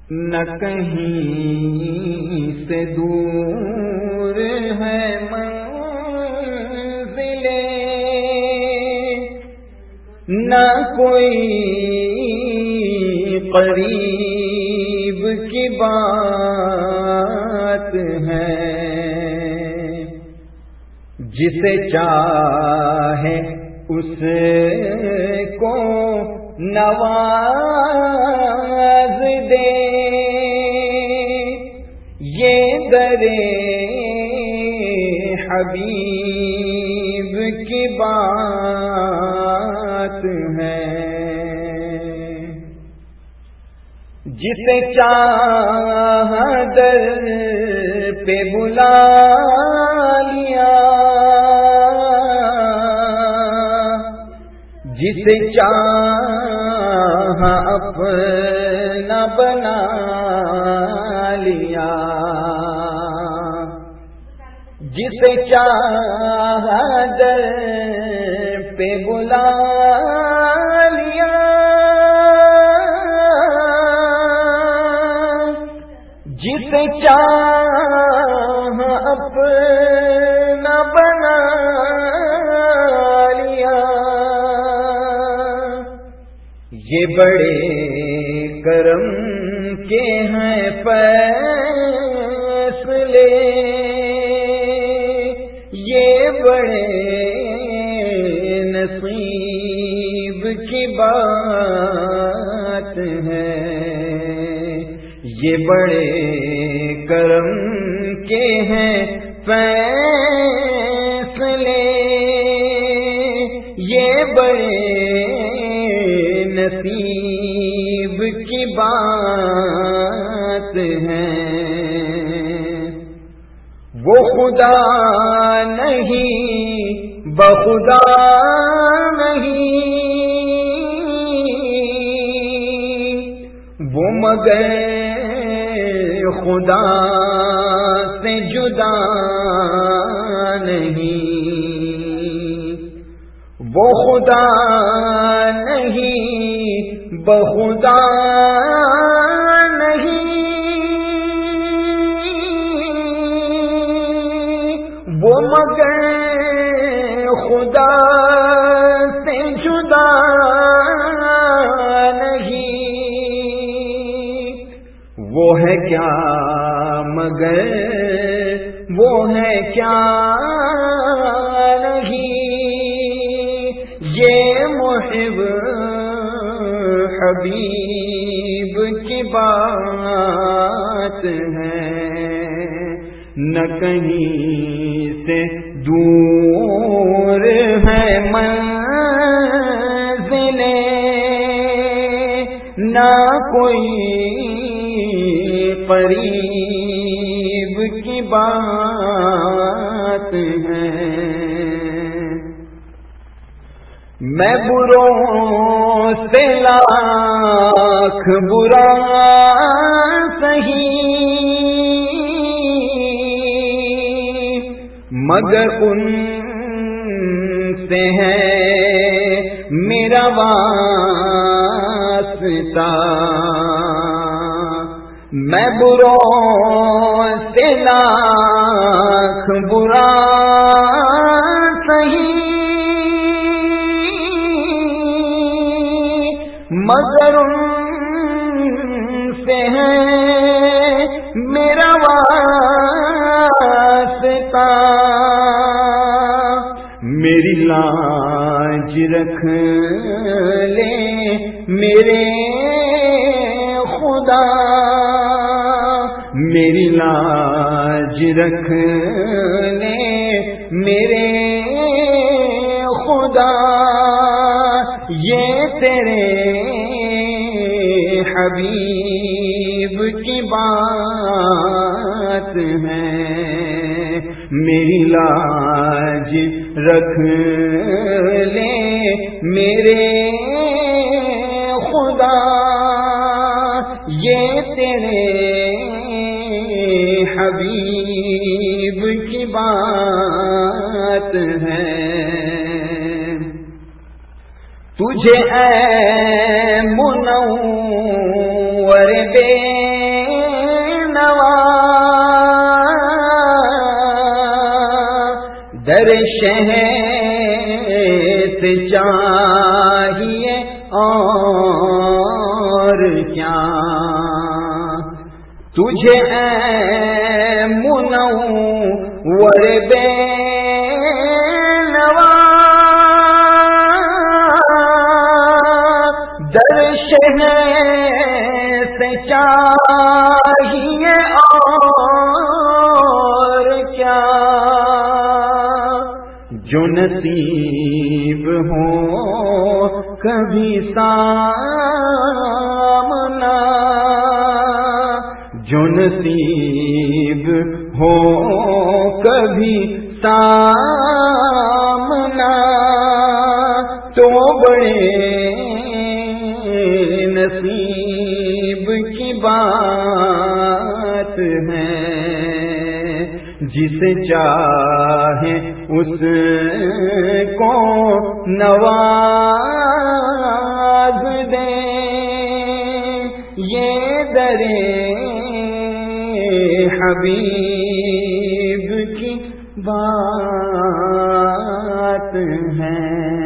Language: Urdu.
نہ کہیں سے دور ہے منزلیں، نہ کوئی قریب کی بات ہے۔ جسے چاہے اس کو نواز دے، یہ درے حبیب کی بات ہے۔ جسے چاہا در پہ بلا لیا، جسے چاہا اپنا بنا لیا، جسے چاہا در پہ بلا لیا، جسے چاہا اپنا بنا لیا۔ یہ بڑے کرم کے ہیں فیصلے، یہ بڑے نصیب کی بات ہے۔ یہ بڑے کرم کے ہیں فیصلے، یہ بڑے نصیب کی بات ہے۔ وہ خدا نہیں بخدا نہیں، وہ مگر خدا سے جدا نہیں، وہ خدا نہیں بخدا نہیں، وہ مگر خدا سے جدا نہیں۔ وہ ہے کیا مگر وہ ہے کیا نہیں، یہ محب حبیب کی بات ہے۔ نہ کہیں سے دور ہے منزلیں، نہ کوئی قریب کی بات ہے۔ میں بروں سے لاکھ برا سہی، مگر ان سے ہے میرا واسطہ۔ میں بروں سے لاکھ برا سہی، مگر ان سے ہے میرا واسطہ۔ میری لاج رکھ لے میرے خدا، میری لاج رکھ لے میرے خدا، یہ تیرے حبیب کی بات ہے۔ میری لاج رکھ لے میرے خدا، یہ تیرے حبیب کی بات ہے۔ تجھے اے منور بے شہ سے چاہیے اور کیا تجھے اے منور بے نوا در شہ سے چاہیے اور کیا جو نصیب ہو کبھی سامنا جو نصیب ہو کبھی سامنا تو بڑے نصیب کی بات ہے جسے چاہے اس کو نواز دے یہ درے حبیب کی بات ہے۔